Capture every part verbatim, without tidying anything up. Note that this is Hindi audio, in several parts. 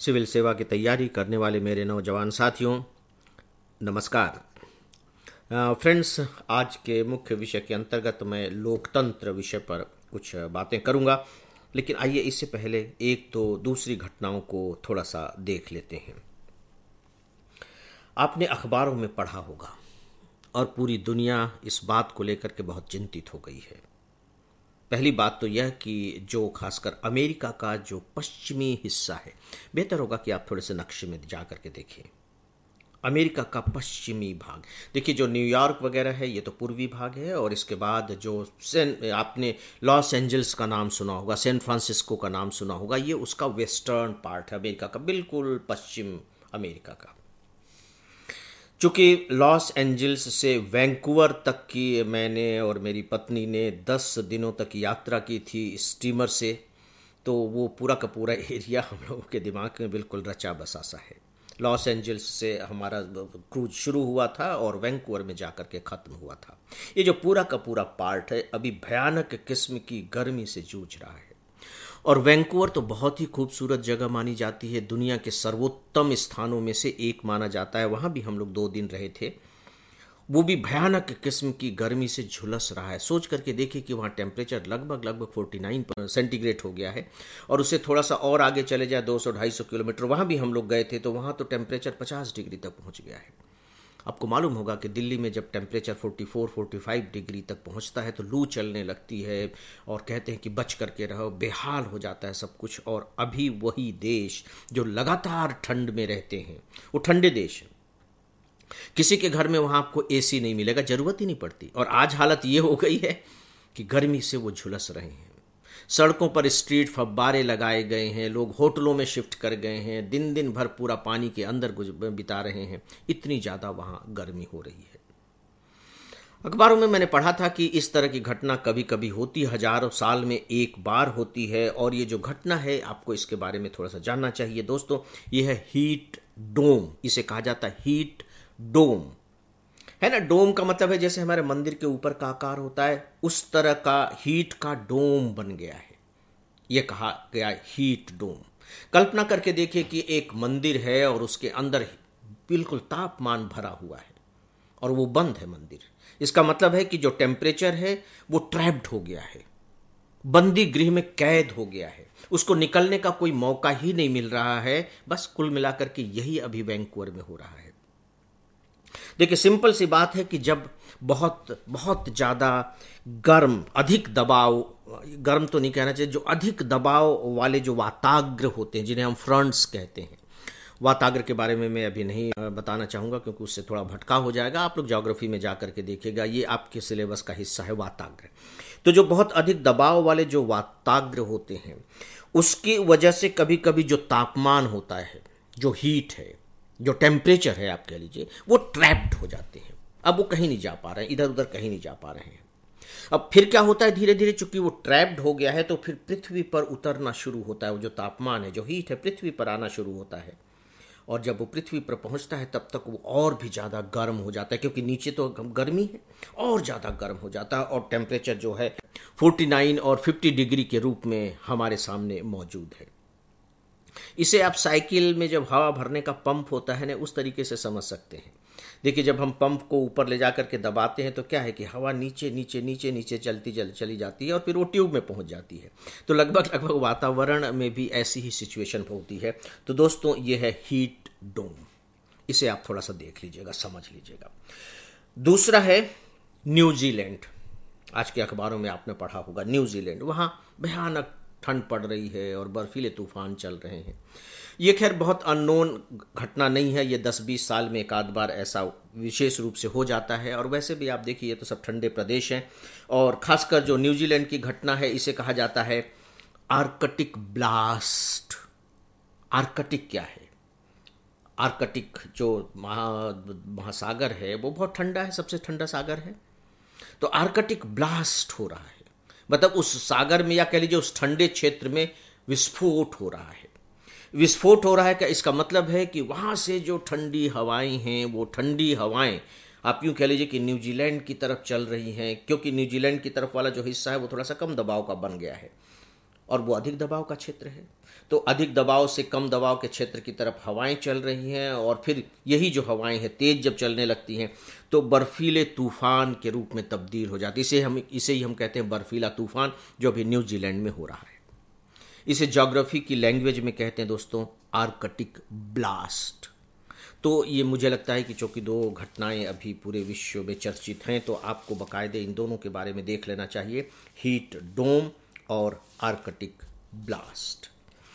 सिविल सेवा की तैयारी करने वाले मेरे नौजवान साथियों, नमस्कार। फ्रेंड्स, आज के मुख्य विषय के अंतर्गत मैं लोकतंत्र विषय पर कुछ बातें करूंगा, लेकिन आइए इससे पहले एक तो दूसरी घटनाओं को थोड़ा सा देख लेते हैं। आपने अखबारों में पढ़ा होगा और पूरी दुनिया इस बात को लेकर के बहुत चिंतित हो गई है। पहली बात तो यह कि जो खासकर अमेरिका का जो पश्चिमी हिस्सा है, बेहतर होगा कि आप थोड़े से नक्शे में जा करके देखें। अमेरिका का पश्चिमी भाग देखिए, जो न्यूयॉर्क वगैरह है ये तो पूर्वी भाग है, और इसके बाद जो सेन आपने लॉस एंजल्स का नाम सुना होगा, सैन फ्रांसिस्को का नाम सुना होगा, ये उसका वेस्टर्न पार्ट है अमेरिका का, बिल्कुल पश्चिम अमेरिका का। चूँकि लॉस एंजल्स से वैंकूवर तक की मैंने और मेरी पत्नी ने दस दिनों तक यात्रा की थी स्टीमर से, तो वो पूरा का पूरा एरिया हम लोगों के दिमाग में बिल्कुल रचा बसा सा है। लॉस एंजल्स से हमारा क्रूज शुरू हुआ था और वैंकूवर में जाकर के ख़त्म हुआ था। ये जो पूरा का पूरा पार्ट है अभी भयानक किस्म की गर्मी से जूझ रहा है, और वैंकूवर तो बहुत ही खूबसूरत जगह मानी जाती है, दुनिया के सर्वोत्तम स्थानों में से एक माना जाता है। वहाँ भी हम लोग दो दिन रहे थे, वो भी भयानक किस्म की गर्मी से झुलस रहा है। सोच करके देखिए कि वहाँ टेम्परेचर लगभग लगभग उनचास सेंटीग्रेड हो गया है, और उससे थोड़ा सा और आगे चले जाए दो सौ ढाई सौ किलोमीटर, वहाँ भी हम लोग गए थे, तो वहाँ तो टेम्परेचर पचास डिग्री तक पहुँच गया है। आपको मालूम होगा कि दिल्ली में जब टेम्परेचर चौवालीस पैंतालीस डिग्री तक पहुंचता है तो लू चलने लगती है, और कहते हैं कि बच करके रहो, बेहाल हो जाता है सब कुछ। और अभी वही देश जो लगातार ठंड में रहते हैं, वो ठंडे देश है, किसी के घर में वहाँ आपको एसी नहीं मिलेगा, ज़रूरत ही नहीं पड़ती। और आज हालत ये हो गई है कि गर्मी से वो झुलस रहे हैं। सड़कों पर स्ट्रीट फव्वारे लगाए गए हैं, लोग होटलों में शिफ्ट कर गए हैं, दिन दिन भर पूरा पानी के अंदर बिता रहे हैं, इतनी ज़्यादा वहाँ गर्मी हो रही है। अखबारों में मैंने पढ़ा था कि इस तरह की घटना कभी कभी होती, हजारों साल में एक बार होती है। और ये जो घटना है आपको इसके बारे में थोड़ा सा जानना चाहिए दोस्तों। ये है हीट डोम, इसे कहा जाता है हीट डोम, है ना। डोम का मतलब है जैसे हमारे मंदिर के ऊपर का आकार होता है, उस तरह का हीट का डोम बन गया है, यह कहा गया हीट डोम। कल्पना करके देखिए कि एक मंदिर है और उसके अंदर बिल्कुल तापमान भरा हुआ है और वो बंद है मंदिर। इसका मतलब है कि जो टेम्परेचर है वो ट्रैप्ड हो गया है, बंदी गृह में कैद हो गया है, उसको निकलने का कोई मौका ही नहीं मिल रहा है। बस कुल मिलाकर के यही अभी वैंकूवर में हो रहा है। देखिए, सिंपल सी बात है कि जब बहुत बहुत ज़्यादा गर्म, अधिक दबाव, गर्म तो नहीं कहना चाहिए, जो अधिक दबाव वाले जो वाताग्र होते हैं, जिन्हें हम फ्रंट्स कहते हैं, वाताग्र के बारे में मैं अभी नहीं बताना चाहूँगा क्योंकि उससे थोड़ा भटका हो जाएगा। आप लोग ज्योग्राफी में जा करके देखिएगा, ये आपके सिलेबस का हिस्सा है वाताग्र। तो जो बहुत अधिक दबाव वाले जो वाताग्र होते हैं, उसकी वजह से कभी कभी जो तापमान होता है, जो हीट है, जो टेम्परेचर है आप कह लीजिए, वो ट्रैप्ड हो जाते हैं। अब वो कहीं नहीं जा पा रहे हैं, इधर उधर कहीं नहीं जा पा रहे हैं। अब फिर क्या होता है, धीरे धीरे चूंकि वो ट्रैप्ड हो गया है तो फिर पृथ्वी पर उतरना शुरू होता है। वो जो तापमान है, जो हीट है, पृथ्वी पर आना शुरू होता है, और जब वो पृथ्वी पर पहुंचता है तब तक वो और भी ज़्यादा गर्म हो जाता है, क्योंकि नीचे तो गर्मी है, और ज़्यादा गर्म हो जाता है, और टेम्परेचर जो है उनचास और पचास डिग्री के रूप में हमारे सामने मौजूद है। इसे आप साइकिल में जब हवा भरने का पंप होता है ना, उस तरीके से समझ सकते हैं। देखिए, जब हम पंप को ऊपर ले जा करके दबाते हैं तो क्या है कि हवा नीचे नीचे नीचे नीचे चलती चल चली जाती है और फिर वो ट्यूब में पहुंच जाती है। तो लगभग लगभग वातावरण में भी ऐसी ही सिचुएशन होती है। तो दोस्तों, ये है हीट डोम, इसे आप थोड़ा सा देख लीजिएगा, समझ लीजिएगा। दूसरा है न्यूजीलैंड। आज के अखबारों में आपने पढ़ा होगा न्यूजीलैंड, वहाँ भयानक ठंड पड़ रही है और बर्फीले तूफान चल रहे हैं। ये खैर बहुत अननोन घटना नहीं है, ये दस बीस साल में एक आध बार ऐसा विशेष रूप से हो जाता है। और वैसे भी आप देखिए, ये तो सब ठंडे प्रदेश हैं, और खासकर जो न्यूजीलैंड की घटना है इसे कहा जाता है आर्कटिक ब्लास्ट। आर्कटिक क्या है? आर्कटिक जो महा महासागर है वो बहुत ठंडा है, सबसे ठंडा सागर है। तो आर्कटिक ब्लास्ट हो रहा है, मतलब उस सागर में या कह लीजिए उस ठंडे क्षेत्र में विस्फोट हो रहा है। विस्फोट हो रहा है क्या? इसका मतलब है कि वहाँ से जो ठंडी हवाएं हैं, वो ठंडी हवाएं आप यूँ कह लीजिए कि न्यूजीलैंड की तरफ चल रही हैं, क्योंकि न्यूजीलैंड की तरफ वाला जो हिस्सा है वो थोड़ा सा कम दबाव का बन गया है। और वो अधिक दबाव का क्षेत्र है। तो अधिक दबाव से कम दबाव के क्षेत्र की तरफ हवाएं चल रही हैं, और फिर यही जो हवाएं हैं तेज जब चलने लगती हैं तो बर्फीले तूफान के रूप में तब्दील हो जाती है। इसे हम इसे ही हम कहते हैं बर्फीला तूफान, जो अभी न्यूजीलैंड में हो रहा है। इसे ज्योग्राफी की लैंग्वेज में कहते हैं दोस्तों आर्कटिक ब्लास्ट। तो ये मुझे लगता है कि चूंकि दो घटनाएं अभी पूरे विश्व में चर्चित हैं, तो आपको बाकायदे इन दोनों के बारे में देख लेना चाहिए, हीट डोम और आर्कटिक ब्लास्ट।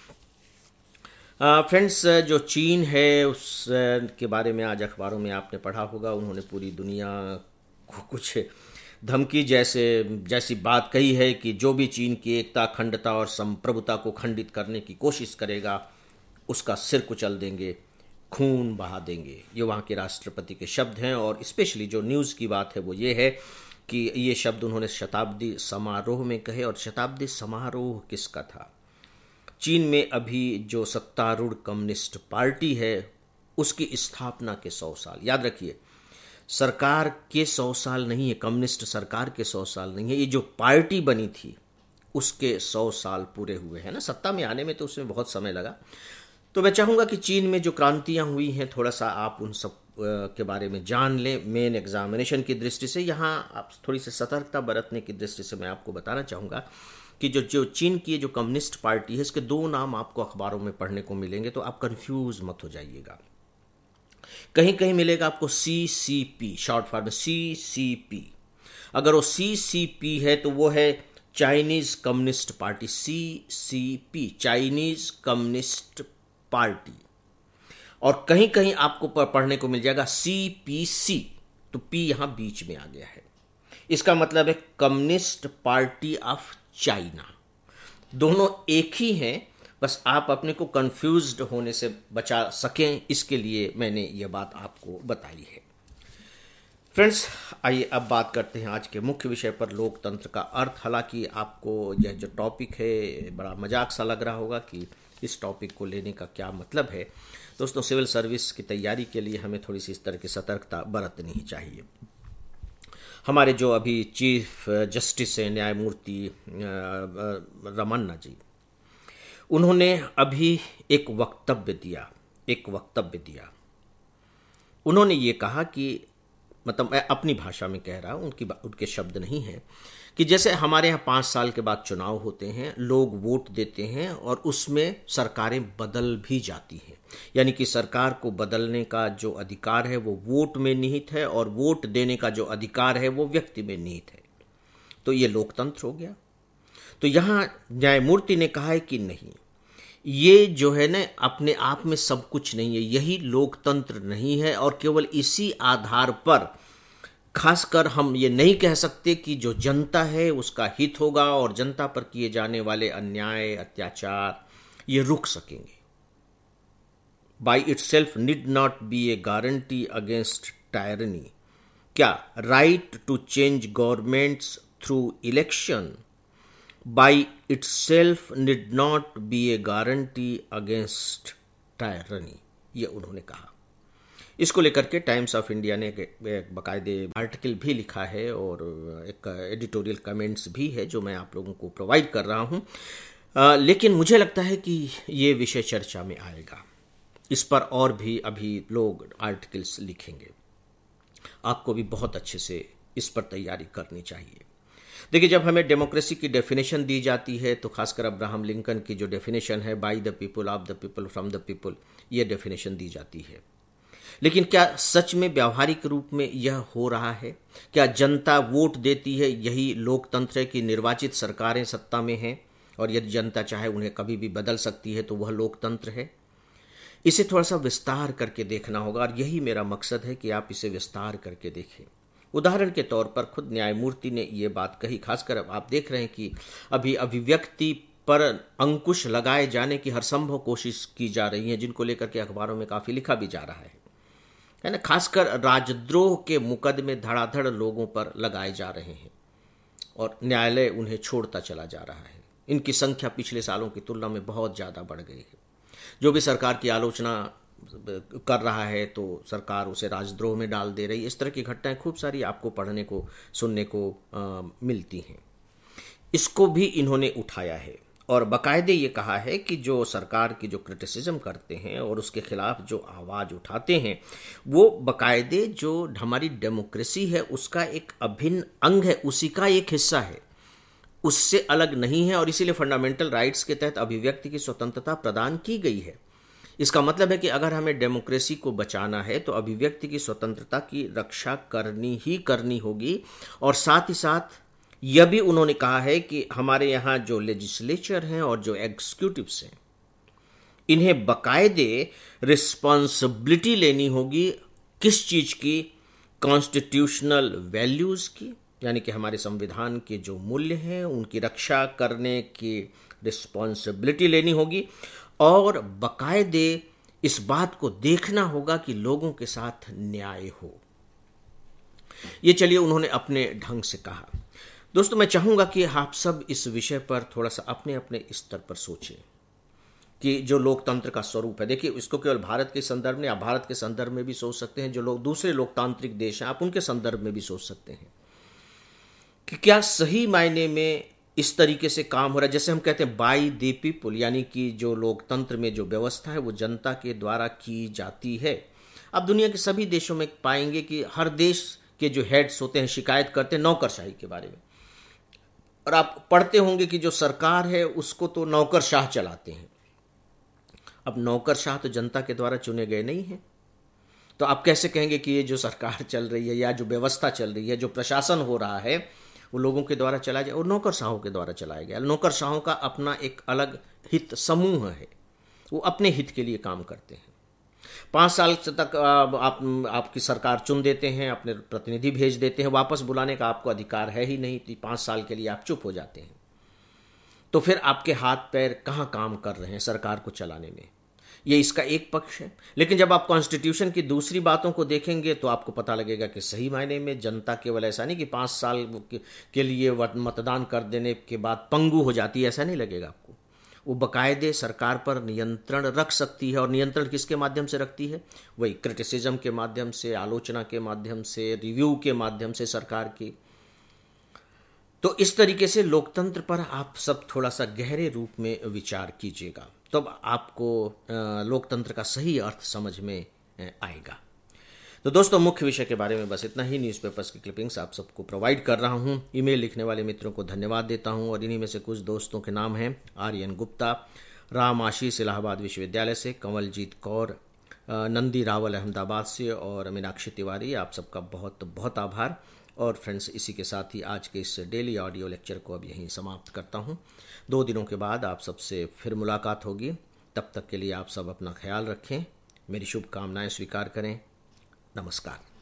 फ्रेंड्स, जो चीन है उस के बारे में आज अखबारों में आपने पढ़ा होगा। उन्होंने पूरी दुनिया को कुछ धमकी जैसे जैसी बात कही है कि जो भी चीन की एकता, अखंडता और संप्रभुता को खंडित करने की कोशिश करेगा उसका सिर कुचल देंगे, खून बहा देंगे। ये वहाँ के राष्ट्रपति के शब्द हैं। और स्पेशली जो न्यूज़ की बात है वो ये है कि ये शब्द उन्होंने शताब्दी समारोह में कहे। और शताब्दी समारोह किसका था? चीन में अभी जो सत्तारूढ़ कम्युनिस्ट पार्टी है उसकी स्थापना के सौ साल। याद रखिए, सरकार के सौ साल नहीं है, कम्युनिस्ट सरकार के सौ साल नहीं है, ये जो पार्टी बनी थी उसके सौ साल पूरे हुए हैं ना। सत्ता में आने में तो उसमें बहुत समय लगा। तो मैं चाहूँगा कि चीन में जो क्रांतियाँ हुई हैं थोड़ा सा आप उन सब के बारे में जान लें। मेन एग्जामिनेशन की दृष्टि से यहाँ आप थोड़ी सी सतर्कता बरतने की दृष्टि से मैं आपको बताना चाहूँगा कि जो जो चीन की जो कम्युनिस्ट पार्टी है इसके दो नाम आपको अखबारों में पढ़ने को मिलेंगे, तो आप कंफ्यूज मत हो जाइएगा। कहीं कहीं मिलेगा आपको C C P, short form में सी सी पी। अगर वो सी सी पी है तो वो है Chinese Communist Party, C C P, Chinese Communist Party. और कहीं कहीं आपको पढ़ने को मिल जाएगा सी पी सी, तो पी यहां बीच में आ गया है। इसका मतलब है कम्युनिस्ट पार्टी ऑफ चाइना। दोनों एक ही हैं, बस आप अपने को कंफ्यूज्ड होने से बचा सकें इसके लिए मैंने ये बात आपको बताई है। फ्रेंड्स, आइए अब बात करते हैं आज के मुख्य विषय पर, लोकतंत्र का अर्थ। हालांकि आपको यह जो टॉपिक है बड़ा मजाक सा लग रहा होगा कि इस टॉपिक को लेने का क्या मतलब है। दोस्तों, सिविल सर्विस की तैयारी के लिए हमें थोड़ी सी इस तरह की सतर्कता बरतनी ही चाहिए। हमारे जो अभी चीफ जस्टिस हैं न्यायमूर्ति रमन्ना जी, उन्होंने अभी एक वक्तव्य दिया एक वक्तव्य दिया उन्होंने ये कहा कि, मतलब मैं अपनी भाषा में कह रहा हूँ, उनकी उनके शब्द नहीं हैं, कि जैसे हमारे यहाँ पाँच साल के बाद चुनाव होते हैं, लोग वोट देते हैं और उसमें सरकारें बदल भी जाती हैं। यानी कि सरकार को बदलने का जो अधिकार है वो वोट में निहित है, और वोट देने का जो अधिकार है वो व्यक्ति में निहित है। तो ये लोकतंत्र हो गया। तो यहाँ न्यायमूर्ति ने कहा है कि नहीं, ये जो है ना अपने आप में सब कुछ नहीं है, यही लोकतंत्र नहीं है। और केवल इसी आधार पर खासकर हम ये नहीं कह सकते कि जो जनता है उसका हित होगा और जनता पर किए जाने वाले अन्याय, अत्याचार ये रुक सकेंगे। By itself need not be a guarantee against tyranny. क्या? Right to change governments through election by itself need not be a guarantee against tyranny, ये उन्होंने कहा। इसको लेकर के टाइम्स ऑफ इंडिया ने एक बाकायदे आर्टिकल भी लिखा है और एक एडिटोरियल कमेंट्स भी है जो मैं आप लोगों को प्रोवाइड कर रहा हूं। आ, लेकिन मुझे लगता है कि ये विषय चर्चा में आएगा, इस पर और भी अभी लोग आर्टिकल्स लिखेंगे। आपको भी बहुत अच्छे से इस पर तैयारी करनी चाहिए। देखिए, जब हमें डेमोक्रेसी की डेफिनेशन दी जाती है तो खासकर अब्राहम लिंकन की जो डेफिनेशन है, by the people, of the people, from the people, ये डेफिनेशन दी जाती है। लेकिन क्या सच में व्यावहारिक रूप में यह हो रहा है? क्या जनता वोट देती है, यही लोकतंत्र है कि निर्वाचित सरकारें सत्ता में हैं और यदि जनता चाहे उन्हें कभी भी बदल सकती है तो वह लोकतंत्र है? इसे थोड़ा सा विस्तार करके देखना होगा और यही मेरा मकसद है कि आप इसे विस्तार करके देखें। उदाहरण के तौर पर खुद न्यायमूर्ति ने ये बात कही, खासकर आप देख रहे हैं कि अभी अभिव्यक्ति पर अंकुश लगाए जाने की हर संभव कोशिश की जा रही है, जिनको लेकर के अखबारों में काफी लिखा भी जा रहा है है ना। खासकर राजद्रोह के मुकदमे धड़ाधड़ लोगों पर लगाए जा रहे हैं और न्यायालय उन्हें छोड़ता चला जा रहा है। इनकी संख्या पिछले सालों की तुलना में बहुत ज़्यादा बढ़ गई है। जो भी सरकार की आलोचना कर रहा है तो सरकार उसे राजद्रोह में डाल दे रही है। इस तरह की घटनाएं खूब सारी आपको पढ़ने को, सुनने को आ, मिलती हैं। इसको भी इन्होंने उठाया है और बाकायदे ये कहा है कि जो सरकार की जो क्रिटिसिज्म करते हैं और उसके खिलाफ जो आवाज़ उठाते हैं, वो बाकायदे जो हमारी डेमोक्रेसी है उसका एक अभिन्न अंग है, उसी का एक हिस्सा है, उससे अलग नहीं है। और इसीलिए फंडामेंटल राइट्स के तहत अभिव्यक्ति की स्वतंत्रता प्रदान की गई है। इसका मतलब है कि अगर हमें डेमोक्रेसी को बचाना है तो अभिव्यक्ति की स्वतंत्रता की रक्षा करनी ही करनी होगी। और साथ ही साथ यह भी उन्होंने कहा है कि हमारे यहाँ जो लेजिस्लेचर हैं और जो एग्जीक्यूटिव्स हैं, इन्हें बाकायदे रिस्पॉन्सिबिलिटी लेनी होगी किस चीज़ की, कॉन्स्टिट्यूशनल वैल्यूज़ की, यानी कि हमारे संविधान के जो मूल्य हैं उनकी रक्षा करने की रिस्पॉन्सिबिलिटी लेनी होगी। और बाकायदे इस बात को देखना होगा कि लोगों के साथ न्याय हो। ये चलिए उन्होंने अपने ढंग से कहा। दोस्तों, मैं चाहूंगा कि आप सब इस विषय पर थोड़ा सा अपने अपने स्तर पर सोचें कि जो लोकतंत्र का स्वरूप है, देखिए इसको केवल भारत के संदर्भ में, आप भारत के संदर्भ में भी सोच सकते हैं, जो लोग दूसरे लोकतांत्रिक देश हैं आप उनके संदर्भ में भी सोच सकते हैं कि क्या सही मायने में इस तरीके से काम हो रहा है। जैसे हम कहते हैं बाय द पीपुल, यानी कि जो लोकतंत्र में जो व्यवस्था है वो जनता के द्वारा की जाती है। अब दुनिया के सभी देशों में पाएंगे कि हर देश के जो हेड्स होते हैं शिकायत करते हैं नौकरशाही के बारे में, और आप पढ़ते होंगे कि जो सरकार है उसको तो नौकरशाह चलाते हैं। अब नौकरशाह तो जनता के द्वारा चुने गए नहीं हैं, तो आप कैसे कहेंगे कि ये जो सरकार चल रही है या जो व्यवस्था चल रही है, जो प्रशासन हो रहा है, वो लोगों के द्वारा चलाया जाए और नौकरशाहों के द्वारा चलाया गया। नौकरशाहों का अपना एक अलग हित समूह है, वो अपने हित के लिए काम करते हैं। पाँच साल तक आप, आप आपकी सरकार चुन देते हैं, अपने प्रतिनिधि भेज देते हैं, वापस बुलाने का आपको अधिकार है ही नहीं, तो पाँच साल के लिए आप चुप हो जाते हैं। तो फिर आपके हाथ पैर कहाँ काम कर रहे हैं सरकार को चलाने में? ये इसका एक पक्ष है। लेकिन जब आप कॉन्स्टिट्यूशन की दूसरी बातों को देखेंगे तो आपको पता लगेगा कि सही मायने में जनता केवल ऐसा नहीं कि पाँच साल के लिए मतदान कर देने के बाद पंगु हो जाती है, ऐसा नहीं लगेगा आपको। वो बाकायदे सरकार पर नियंत्रण रख सकती है, और नियंत्रण किसके माध्यम से रखती है? वही क्रिटिसिज्म के माध्यम से, आलोचना के माध्यम से, रिव्यू के माध्यम से सरकार की। तो इस तरीके से लोकतंत्र पर आप सब थोड़ा सा गहरे रूप में विचार कीजिएगा, तब तो आपको लोकतंत्र का सही अर्थ समझ में आएगा। तो दोस्तों, मुख्य विषय के बारे में बस इतना ही। न्यूज़पेपर्स की क्लिपिंग्स आप सबको प्रोवाइड कर रहा हूं। ईमेल लिखने वाले मित्रों को धन्यवाद देता हूं, और इन्हीं में से कुछ दोस्तों के नाम हैं आर्यन गुप्ता, राम आशीष इलाहाबाद विश्वविद्यालय से, कंवलजीत कौर नंदी रावल अहमदाबाद से, और मीनाक्षी तिवारी। आप सबका बहुत बहुत आभार। और फ्रेंड्स, इसी के साथ ही आज के इस डेली ऑडियो लेक्चर को अब यहीं समाप्त करता हूं। दो दिनों के बाद आप सबसे फिर मुलाकात होगी। तब तक के लिए आप सब अपना ख्याल रखें, मेरी शुभकामनाएं स्वीकार करें। नमस्कार।